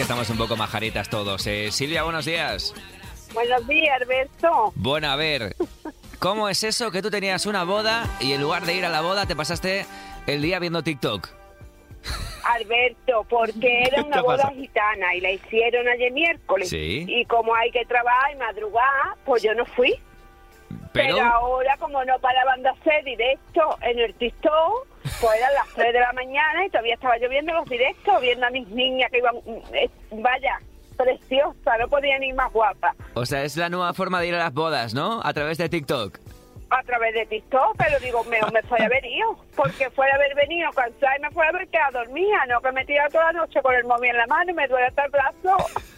estamos un poco majaritas todos. Silvia, buenos días. Buenos días, Alberto. Bueno, a ver, ¿cómo es eso que tú tenías una boda y en lugar de ir a la boda te pasaste el día viendo TikTok? Alberto, porque era una boda gitana y la hicieron ayer miércoles. Sí. Y como hay que trabajar y madrugar, pues yo no fui. Pero ahora, como no paraban de hacer directo en el TikTok, pues eran las 3 de la mañana y todavía estaba yo viendo los directos, viendo a mis niñas que iban, vaya, preciosa, no podían ir más guapa. O sea, es la nueva forma de ir a las bodas, ¿no? A través de TikTok. A través de TikTok, pero digo, me fue a haber ido, porque fuera a haber venido cansada y me fue a haber quedado dormida, no que me he tirado toda la noche con el móvil en la mano y me duele hasta el brazo.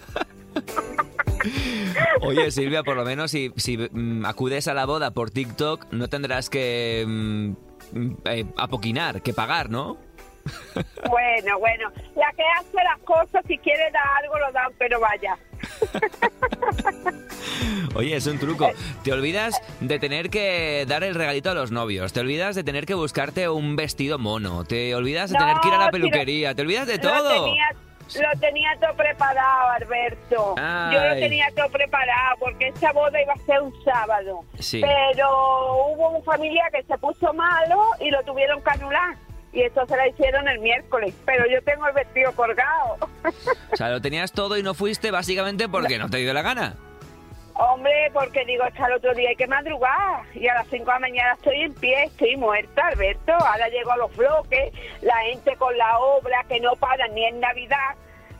Oye, Silvia, por lo menos si acudes a la boda por TikTok, no tendrás que apoquinar, que pagar, ¿no? Bueno, la que hace las cosas, si quiere dar algo, lo dan, pero vaya. Oye, es un truco. Te olvidas de tener que dar el regalito a los novios, te olvidas de tener que buscarte un vestido mono, te olvidas de tener que ir a la peluquería, te olvidas de todo. Lo tenía todo preparado, Alberto. Ay. Yo lo tenía todo preparado porque esa boda iba a ser un sábado. Sí. Pero hubo un familiar que se puso malo y lo tuvieron que anular. Y eso se la hicieron el miércoles. Pero yo tengo el vestido colgado. O sea, lo tenías todo y no fuiste básicamente porque no te dio la gana. Hombre, porque digo, hasta el otro día hay que madrugar. Y a las 5 de la mañana estoy en pie, estoy muerta, Alberto. Ahora llego a los bloques, la gente con la obra que no para ni en Navidad.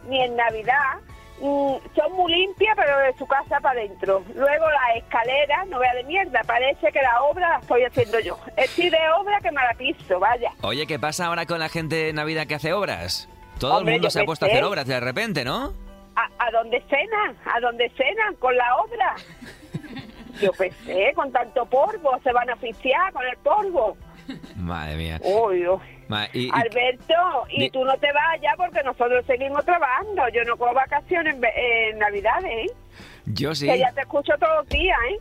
Son muy limpias, pero de su casa para adentro. Luego las escaleras, no vea de mierda, parece que la obra la estoy haciendo yo. Estoy de obra que me la piso, vaya. Oye, ¿qué pasa ahora con la gente de Navidad que hace obras? Todo Hombre, el mundo se ha puesto a sé. hacer obras de repente, ¿no? ¿A dónde cenan? ¿A dónde cenan con la obra? Yo pensé, con tanto polvo, se van a asfixiar con el polvo. Madre mía. Uy, uy. Alberto, y tú no te vayas porque nosotros seguimos trabajando. Yo no cojo vacaciones en Navidades, ¿eh? Yo sí. Que ya te escucho todos los días, ¿eh?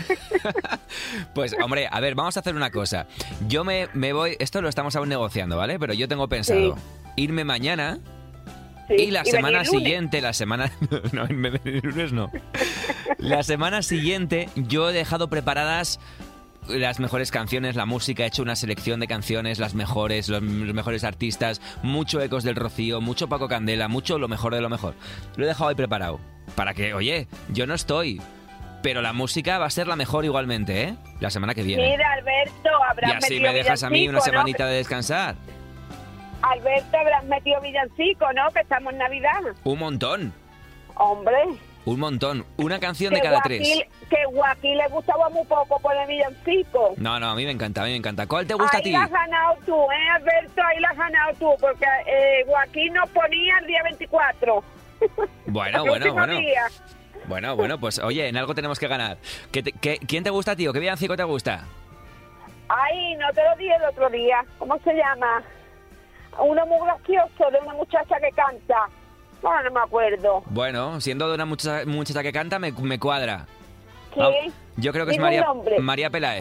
Pues, hombre, a ver, vamos a hacer una cosa. Yo me voy, esto lo estamos aún negociando, ¿vale? Pero yo tengo pensado irme mañana y la semana siguiente, no, el lunes no. La semana siguiente yo he dejado preparadas las mejores canciones, la música, he hecho una selección de canciones, las mejores, los mejores artistas, mucho Ecos del Rocío, mucho Paco Candela, mucho lo mejor de lo mejor. Lo he dejado ahí preparado. Para que, oye, yo no estoy, pero la música va a ser la mejor igualmente, ¿eh? La semana que viene. Mira, Alberto, habrás y así metido me dejas a mí una villancico, semanita ¿no? de descansar. Alberto, habrás metido villancico, ¿no? Que estamos en Navidad. Un montón. Hombre. Un montón. Una canción de cada tres. Que Joaquín le gustaba muy poco poner villancico. No, a mí me encanta, ¿Cuál te gusta a ti? Ahí la has ganado tú, Alberto? Ahí la has ganado tú, porque Joaquín nos ponía el día 24. Bueno. Bueno, pues oye, en algo tenemos que ganar. ¿Quién te gusta a ti o qué villancico te gusta? Ay, no te lo dije el otro día. ¿Cómo se llama? Uno muy gracioso de una muchacha que canta. Bueno, no me acuerdo. Bueno, siendo de una muchacha que canta, me cuadra. ¿Qué? Yo creo que es María Peláez.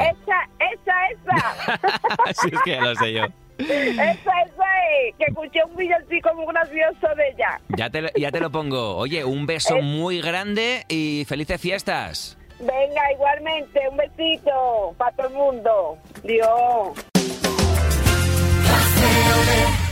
Esa. Sí, es que ya lo sé yo. Esa es, que escuché un villancico muy gracioso de ella. Ya te lo pongo. Oye, un beso muy grande y felices fiestas. Venga, igualmente, un besito para todo el mundo. Dios.